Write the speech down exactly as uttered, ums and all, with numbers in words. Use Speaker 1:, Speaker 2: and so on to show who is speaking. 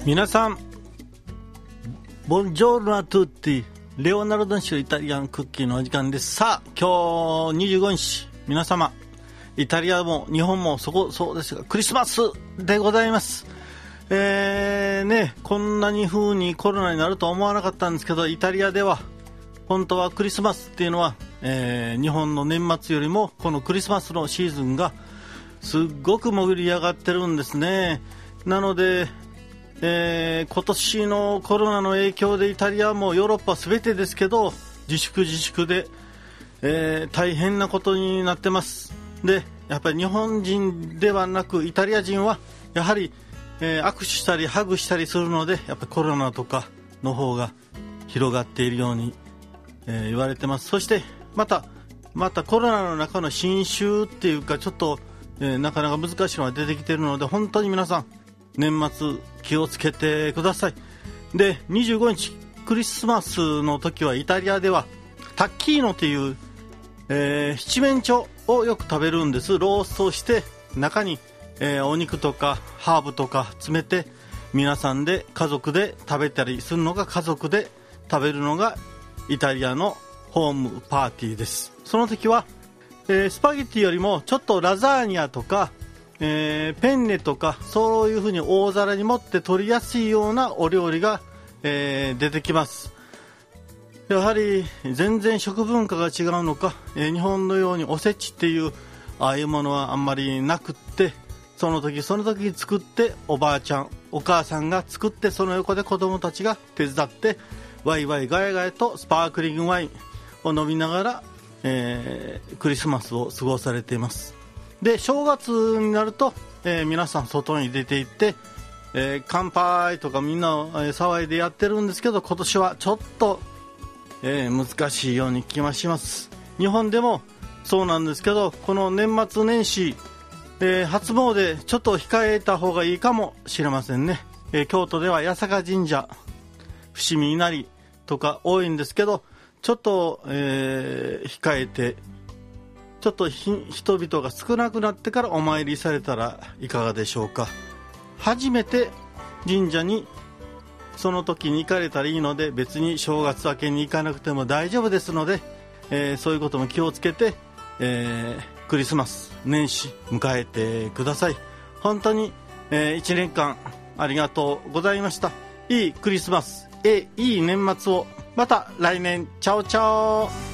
Speaker 1: 皆さんボンジョルノアトゥッティ、レオナルド州イタリアンクッキーのお時間です。さあ今日にじゅうごにち、皆様イタリアも日本もそこそうですがクリスマスでございます。えーね、こんなに風にコロナになるとは思わなかったんですけど、イタリアでは本当はクリスマスっていうのは、えー、日本の年末よりもこのクリスマスのシーズンがすっごく盛り上がってるんですね。なので、えー、今年のコロナの影響でイタリアもヨーロッパ全てですけど自粛自粛で、えー、大変なことになってます。でやっぱり日本人ではなくイタリア人はやはり、えー、握手したりハグしたりするのでやっぱりコロナとかの方が広がっているように、えー、言われてます。そしてまたまたコロナの中の新種っていうかちょっと、えー、なかなか難しいのが出てきているので本当に皆さん年末気をつけてください。でにじゅうごにちクリスマスの時はイタリアではタッキーノという、えー、七面鳥をよく食べるんです。ローストして中に、えー、お肉とかハーブとか詰めて皆さんで家族で食べたりするのが家族で食べるのがイタリアのホームパーティーです。その時は、えー、スパゲティよりもちょっとラザーニャとかえー、ペンネとかそういう風に大皿に盛って取りやすいようなお料理が、えー、出てきます。やはり全然食文化が違うのか、えー、日本のようにおせちっていうああいうものはあんまりなくって、その時その時に作っておばあちゃんお母さんが作ってその横で子供たちが手伝ってワイワイガヤガヤとスパークリングワインを飲みながら、えー、クリスマスを過ごされています。で正月になると、えー、皆さん外に出て行って、えー、乾杯とかみんな、えー、騒いでやってるんですけど、今年はちょっと、えー、難しいように気がします。日本でもそうなんですけど、この年末年始、えー、初詣ちょっと控えた方がいいかもしれませんね。えー、京都では八坂神社伏見稲荷とか多いんですけど、ちょっと、えー、控えてちょっと人々が少なくなってからお参りされたらいかがでしょうか。初めて神社にその時に行かれたらいいので、別に正月明けに行かなくても大丈夫ですので、えー、そういうことも気をつけて、えー、クリスマス年始迎えてください。本当に、えー、いちねんかんありがとうございました。いいクリスマス、えー、いい年末を。また来年。チャオチャオ。